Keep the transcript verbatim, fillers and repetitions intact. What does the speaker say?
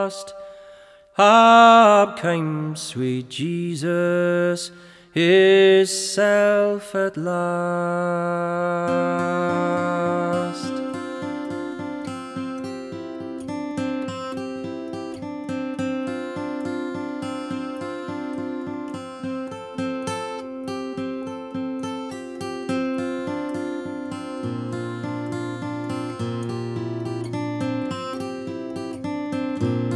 lost. Up came sweet Jesus, His self at last.